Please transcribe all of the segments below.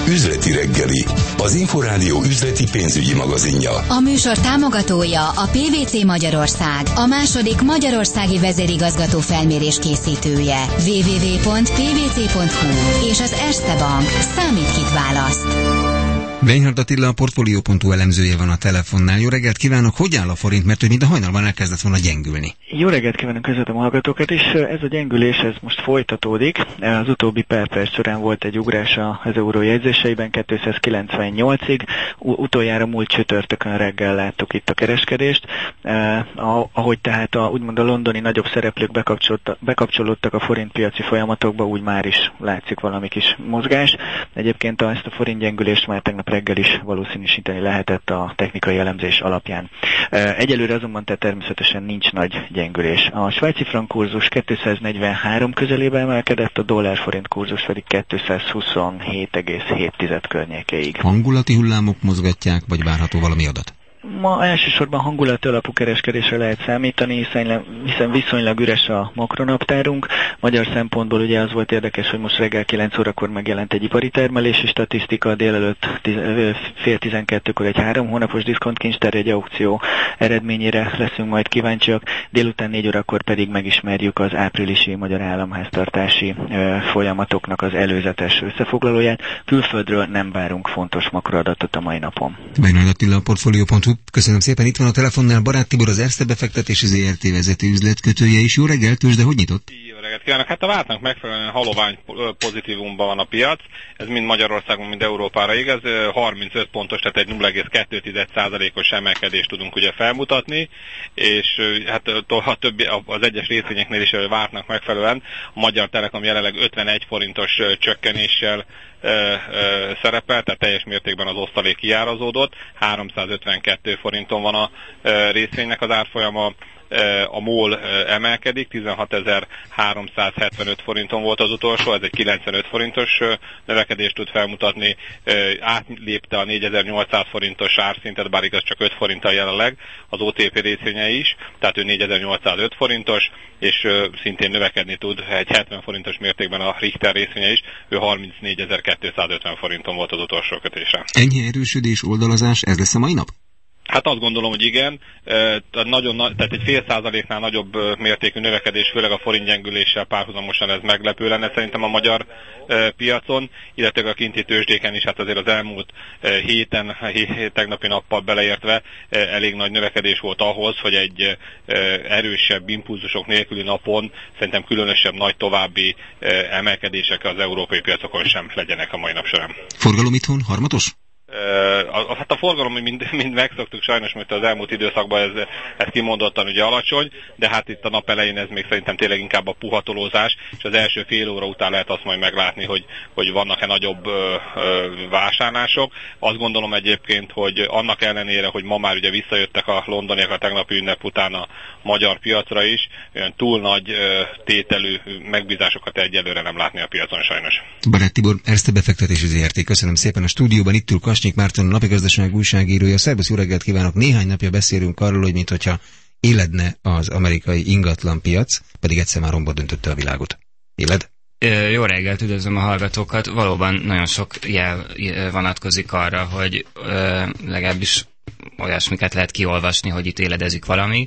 Üzleti reggeli, az Inforádió üzleti pénzügyi magazinja. A műsor támogatója a PwC Magyarország, a második magyarországi vezérigazgató felmérés készítője. www.pwc.hu és az Erste Bank. Számít, kit választ. Beinhardt Attila, a Portfolio.hu elemzője van a telefonnál. Jó reggelt kívánok! Hogy áll a forint? Mert ő mint a hajnalban elkezdett volna gyengülni. Jó reggelt kívánok, közvetem a hallgatókat, és ez a gyengülés ez most folytatódik. Az utóbbi perc során volt egy ugrás az euró jegyzéseiben 298-ig. Utoljára múlt csütörtökön reggel láttuk itt a kereskedést. Ahogy tehát úgymond a londoni nagyobb szereplők bekapcsolódtak a forintpiaci folyamatokba, úgy már is látszik valami kis mozgás. Egyébként ezt a forint gyengülést már tegnap reggel is valószínűsíteni lehetett a technikai elemzés alapján. Egyelőre azonban természetesen nincs nagy gyengülés. A svájci frank kurzus 243 közelébe emelkedett, a dollár-forint kurzus pedig 227,7 környékéig. Hangulati hullámok mozgatják, vagy várható valami adat? Ma elsősorban hangulati alapú kereskedésre lehet számítani, hiszen viszonylag üres a makronaptárunk. Magyar szempontból ugye az volt érdekes, hogy most reggel 9 órakor megjelent egy ipari termelési statisztika, délelőtt fél 12-kor egy 3 hónapos diszkontkincstár, egy aukció eredményére leszünk majd kíváncsiak, délután 4 órakor pedig megismerjük az áprilisi magyar államháztartási folyamatoknak az előzetes összefoglalóját. Külföldről nem várunk fontos makroadatot a mai napon. Beinhardt Attila, a Portfolio.hu. Köszönöm szépen, itt van a telefonnál Barát Tibor, az Erste befektetési ZRT vezető üzletkötője is. Jó reggelt, de hogy nyitott? Jó reggelt kívánok! Hát a vártnak megfelelően halovány pozitívumban van a piac, ez mind Magyarországon, mind Európára igaz, 35 pontos, tehát egy 0,2%-os emelkedést tudunk ugye felmutatni, és hát a többi, az egyes részvényeknél is vártnak megfelelően a Magyar Telekom jelenleg 51 forintos csökkenéssel szerepel, tehát teljes mértékben az osztalék kiárazódott, 352 forinton van a részvénynek az árfolyama, a MOL emelkedik, 16.375 forinton volt az utolsó, ez egy 95 forintos növekedést tud felmutatni, átlépte a 4.800 forintos árszintet, bár igaz csak 5 forinttal jelenleg az OTP részvénye is, tehát ő 4.805 forintos, és szintén növekedni tud egy 70 forintos mértékben a Richter részvénye is, ő 34.250 forinton volt az utolsó kötése. Enyhe erősödés, oldalazás, ez lesz a mai nap? Hát azt gondolom, hogy igen, tehát egy fél százaléknál nagyobb mértékű növekedés, főleg a forint gyengüléssel párhuzamosan ez meglepő lenne szerintem a magyar piacon, illetve a kinti tőzsdéken is, hát azért az elmúlt héten, tegnapi nappal beleértve elég nagy növekedés volt ahhoz, hogy egy erősebb impulzusok nélküli napon szerintem különösebb nagy további emelkedések az európai piacokon sem legyenek a mai nap során. Forgalom itthon harmatos? Hát a forgalom mind megszoktuk sajnos, mert az elmúlt időszakban ez kimondottan ugye alacsony, de hát itt a nap elején ez még szerintem tényleg inkább a puhatolózás, és az első fél óra után lehet azt majd meglátni, hogy vannak-e nagyobb vásárlások. Azt gondolom egyébként, hogy annak ellenére, hogy ma már ugye visszajöttek a londoniak a tegnapi ünnep után a magyar piacra is, olyan túl nagy tételű megbízásokat egyelőre nem látni a piacon sajnos. Barát Tibor, Erste befektetési ZRT. Köszönöm szépen. A stúdióban itt ül Kasnyik Márton, a Napigazdaság újságírója. Szerbusz, jó reggelt kívánok! Néhány napja beszélünk arról, hogy minthogyha éledne az amerikai ingatlanpiac, pedig egyszer már romba döntötte a világot. Éled? Jó reggelt, üdvözlöm a hallgatókat. Valóban nagyon sok jel vonatkozik arra, hogy legalábbis olyasmiket lehet kiolvasni, hogy itt éledezik valami.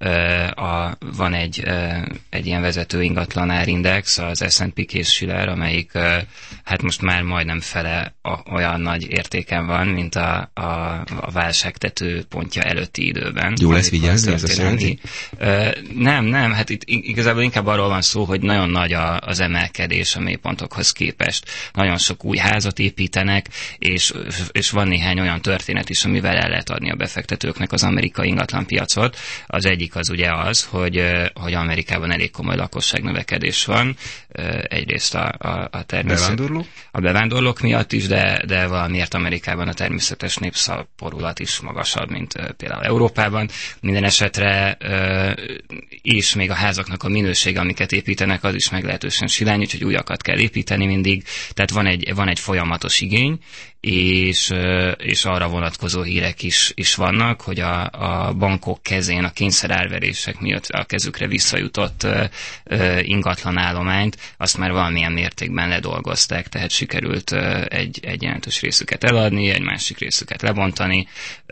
Van egy ilyen vezető ingatlanárindex, az S&P Case-Shiller, amelyik hát most már majdnem fele olyan nagy értéken van, mint a válságtető pontja előtti időben. Jó lesz vigyázni, ez a jelenti? Nem, hát itt igazából inkább arról van szó, hogy nagyon nagy az emelkedés a mélypontokhoz képest. Nagyon sok új házat építenek, és van néhány olyan történet is, amivel el lehet adni a befektetőknek az amerikai ingatlanpiacot. Az egyik az ugye az, hogy Amerikában elég komoly lakosságnövekedés van. Egyrészt a bevándorlók miatt is, de valamiért Amerikában a természetes népszaporulat is magasabb, mint például Európában. Minden esetre és még a házaknak a minősége, amiket építenek, az is meglehetősen silány, úgyhogy újakat kell építeni mindig. Tehát van egy folyamatos igény, és arra vonatkozó hírek is vannak, hogy a bankok kezén a kényszerárverések miatt a kezükre visszajutott ingatlan állományt, azt már valamilyen mértékben ledolgozták, tehát sikerült egy jelentős részüket eladni, egy másik részüket lebontani,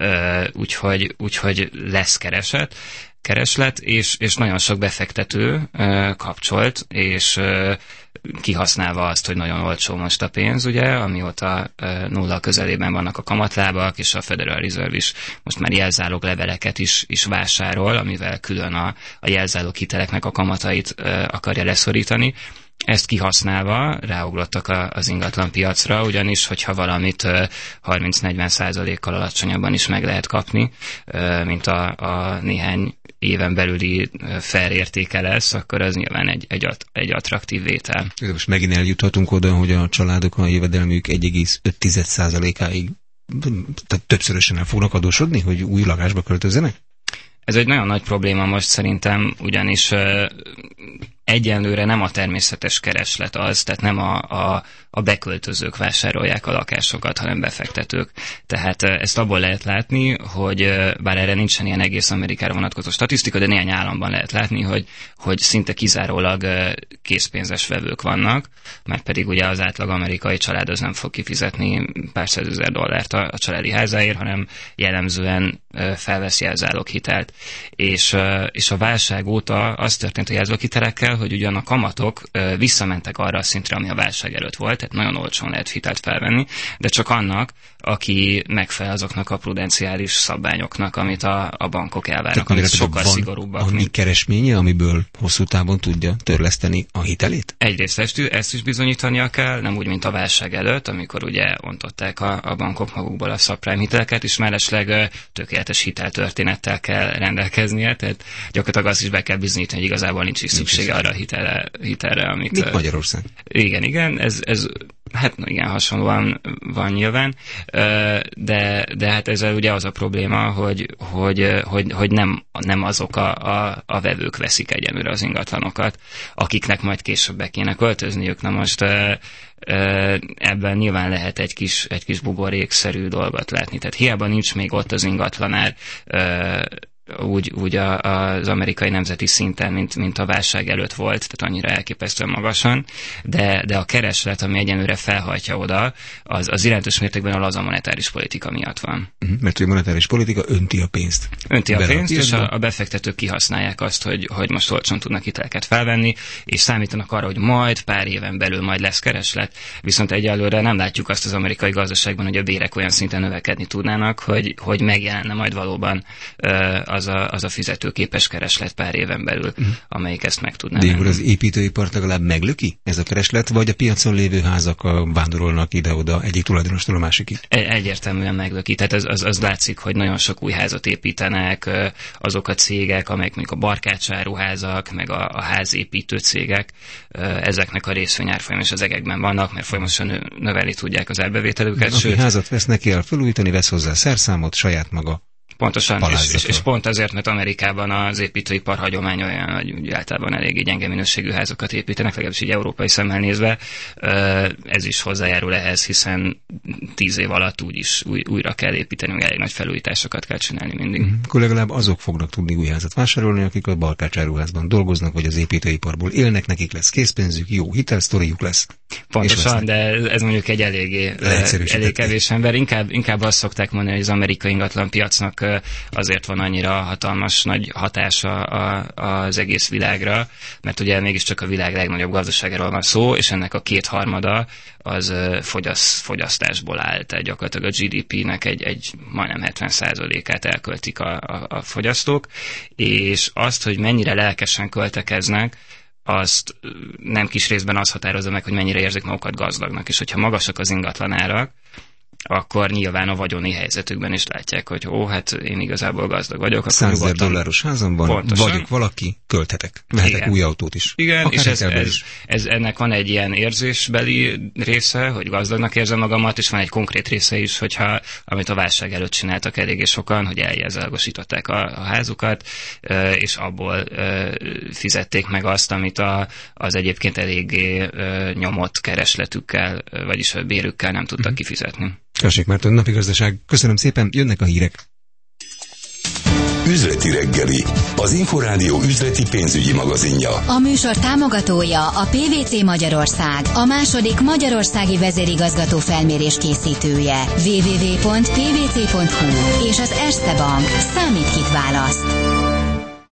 úgyhogy lesz kereslet, és nagyon sok befektető kapcsolt, és kihasználva azt, hogy nagyon olcsó most a pénz, ugye, amióta nulla közelében vannak a kamatlábak, és a Federal Reserve is most már jelzálog leveleket is vásárol, amivel külön a jelzálog hiteleknek a kamatait akarja leszorítani. Ezt kihasználva ráugrottak az ingatlan piacra, ugyanis, hogyha valamit 30-40%-kal alacsonyabban is meg lehet kapni, mint a néhány éven belüli fair értéke lesz, akkor az nyilván egy attraktív vétel. Most megint eljuthatunk oda, hogy a családok a jövedelmük 1,5%-áig tehát többszörösen el fognak adósodni, hogy új lakásba költözzenek? Ez egy nagyon nagy probléma most szerintem, ugyanis egyenlőre nem a természetes kereslet az, tehát nem a beköltözők vásárolják a lakásokat, hanem befektetők. Tehát ezt abból lehet látni, hogy bár erre nincsen ilyen egész Amerikára vonatkozó statisztika, de néhány államban lehet látni, hogy szinte kizárólag készpénzes vevők vannak, mert pedig ugye az átlag amerikai család az nem fog kifizetni pár százezer dollárt a családi házáért, hanem jellemzően felvesz jelzáloghitelt. És a válság óta az történt a jelzáloghitelekkel, hogy ugyan a kamatok visszamentek arra a szintre, ami a válság előtt volt, tehát nagyon olcsón lehet hitelt felvenni, de csak annak, aki megfelel azoknak a prudenciális szabványoknak, amit a bankok elvárnak, amit sokkal szigorúbbak. Annyi keresménye, amiből hosszú távon tudja törleszteni a hitelét? Egyrészt ezt is bizonyítania kell, nem úgy, mint a válság előtt, amikor ugye ontották a bankok magukból a subprime hiteleket, és mellesleg tökéletes hiteltörténettel kell rendelkeznie, tehát gyakorlatilag azt is be kell bizonyítani, hogy igazából nincs is szüksége arra a hitelre, amit... Mint Magyarország. Igen, ez hát igen, hasonlóan van nyilván, de hát ezzel ugye az a probléma, hogy nem azok a vevők veszik egyenlőre az ingatlanokat, akiknek majd később be kéne költözniük. Na most ebben nyilván lehet egy kis buborékszerű dolgot látni. Tehát hiába nincs még ott az ingatlanár úgy az amerikai nemzeti szinten, mint a válság előtt volt, tehát annyira elképesztően magasan, de a kereslet, ami egyenlőre felhajtja oda, az jelentős mértékben a laza monetáris politika miatt van. Mert a monetáris politika önti a pénzt. Önti a pénzt, és a befektetők kihasználják azt, hogy most olcsón tudnak hiteleket felvenni, és számítanak arra, hogy majd pár éven belül majd lesz kereslet, viszont egyelőre nem látjuk azt az amerikai gazdaságban, hogy a bérek olyan szinten növekedni tudnának, hogy megjelenne majd valóban az a fizetőképes kereslet pár éven belül, amelyik ezt meg tudná. De akkor az építőipart legalább meglöki ez a kereslet, vagy a piacon lévő házak vándorolnak ide-oda egyik tulajdonostól a másikig? Egyértelműen meglöki. Tehát az látszik, hogy nagyon sok új házat építenek, azok a cégek, amelyek mondjuk a barkácsáruházak, meg a házépítő cégek, ezeknek a részvényárfolyam és az egekben vannak, mert folyamatosan növelni tudják az árbevételüket. Aki házat vesz, neki kell felújítani, vesz hozzá szerszámot, saját maga. Pontosan, és pont azért, mert Amerikában az építőipar hagyomány olyan, hogy általában eléggé gyenge minőségű házakat építenek, legalábbis így európai szemmel nézve. Ez is hozzájárul ehhez, hiszen 10 év alatt úgyis újra kell építeni, hogy elég nagy felújításokat kell csinálni mindig. Akkor legalább azok fognak tudni új házat vásárolni, akik a barkácsáruházban dolgoznak, vagy az építőiparból élnek, nekik lesz készpénzük, jó hitelsztoriuk lesz. Pontosan, de ez mondjuk egy elég kevés ember. Inkább azt szokták mondani, hogy az amerikai ingatlan piacnak azért van annyira hatalmas nagy hatása az egész világra, mert ugye mégiscsak a világ legnagyobb gazdaságáról van szó, és ennek a 2/3 az fogyasztásból áll, tehát gyakorlatilag a GDP-nek egy majdnem 70%-át elköltik a fogyasztók, és azt, hogy mennyire lelkesen költekeznek, azt nem kis részben az határozza meg, hogy mennyire érzik magukat gazdagnak, és hogyha magasak az ingatlanárak, akkor nyilván a vagyoni helyzetükben is látják, hogy hát én igazából gazdag vagyok. $100 000 házamban pontosan. Vagyok valaki, költhetek. Vehetek új autót is. Igen, akár és ennek van egy ilyen érzésbeli része, hogy gazdagnak érzem magamat, és van egy konkrét része is, amit a válság előtt csináltak eléggé sokan, hogy eljelzálogosították a házukat, és abból fizették meg azt, amit az egyébként eléggé nyomott keresletükkel, vagyis a bérükkel nem tudtak kifizetni. Kasnyik Márton, Napi Gazdaság. Köszönöm szépen, jönnek a hírek. Üzleti reggeli, az Inforádió üzleti pénzügyi magazinja. A műsor támogatója a PwC Magyarország, a második magyarországi vezérigazgató felmérés készítője. www.pwc.hu és az Erste Bank. Számít, kit választ.